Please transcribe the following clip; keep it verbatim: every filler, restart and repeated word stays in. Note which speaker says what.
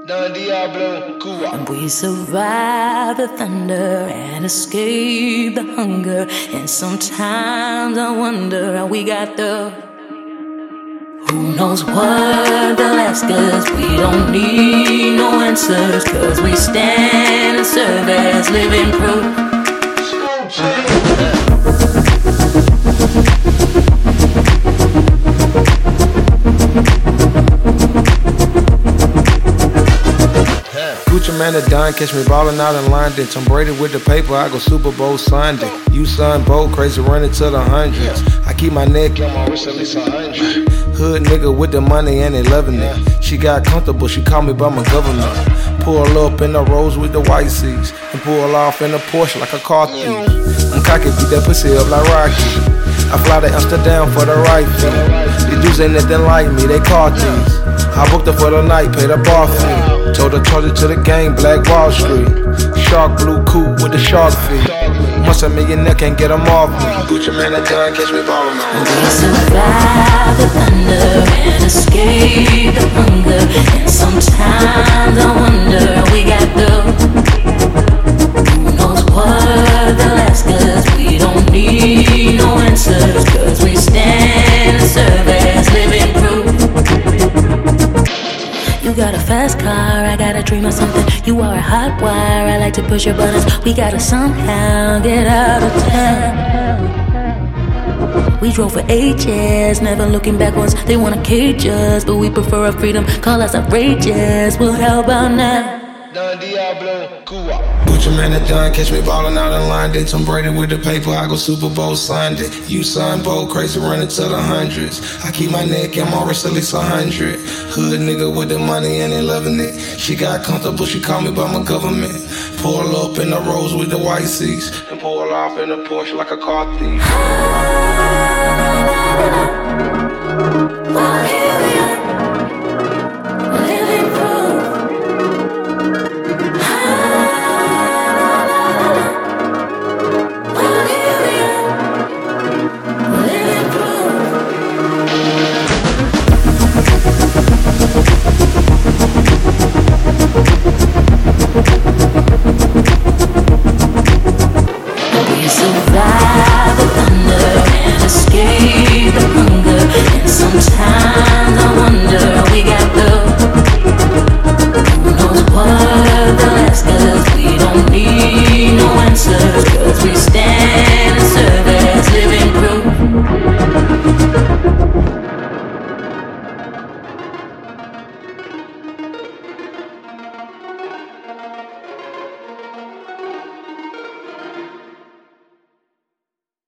Speaker 1: Don Diablo, Cuba.
Speaker 2: And we survive the thunder and escape the hunger. And sometimes I wonder how we got the. Who knows what they'll ask us? We don't need no answers, cause we stand and serve as living proof.
Speaker 3: Gucci man a dime, catch me ballin' out in London. Tom Brady with the paper, I go Super Bowl Sunday. You son, bold, crazy, running to the hundreds. I keep my neck on my wrist at least a hundred. Hood nigga with the money and they loving it. She got comfortable, she called me by my government. Pull up in the Rolls with the white seats and pull off in the Porsche like a car thief. I'm cocky, beat that pussy up like Rocky. I fly to Amsterdam for the right fee. These dudes ain't nothing like me, they car thieves. I booked her for the night, paid a bar fee. Told her charge it to the game, Black Wall Street. Shark blue coupe with the shark feet. Once a millionaire can't get them off me. Gucci man a dime, catch me ballin' on.
Speaker 2: We survive the thunder and escape the hunger. And sometimes I wonder how we got the. Who knows what they'll ask us? We don't need no answers, cause we stand and serve as living proof. You got a fast car, I got a dream of something. You are a hot wire, I like to push your buttons. We gotta somehow get out of town. We drove for ages, never looking backwards. They wanna cage us, but we prefer our freedom. Call us outrageous, well how about now?
Speaker 1: Don Diablo, Cuba.
Speaker 3: Gucci man a dime, catch me ballin' out in London. Tom Brady with the paper, I go Super Bowl Sunday. You son, bold, crazy, running to the hundreds. I keep my neck and my wrist at least a hundred. Hood nigga with the money and they loving it. She got comfortable, she called me by my government. Pull up in the Rolls with the white seats and pull off in the Porsche like a car thief.